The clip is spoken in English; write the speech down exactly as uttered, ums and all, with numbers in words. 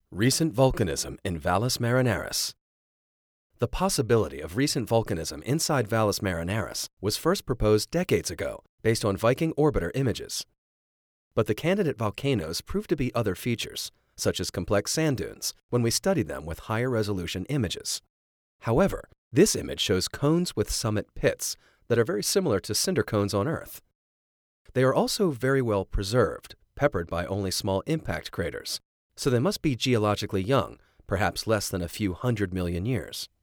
Recent volcanism in Valles Marineris. The possibility of recent volcanism inside Valles Marineris was first proposed decades ago based on Viking orbiter images. But the candidate volcanoes proved to be other features, such as complex sand dunes, when we studied them with higher resolution images. However, this image shows cones with summit pits that are very similar to cinder cones on Earth. They are also very well preserved, peppered by only small impact craters, so they must be geologically young, perhaps less than a few hundred million years.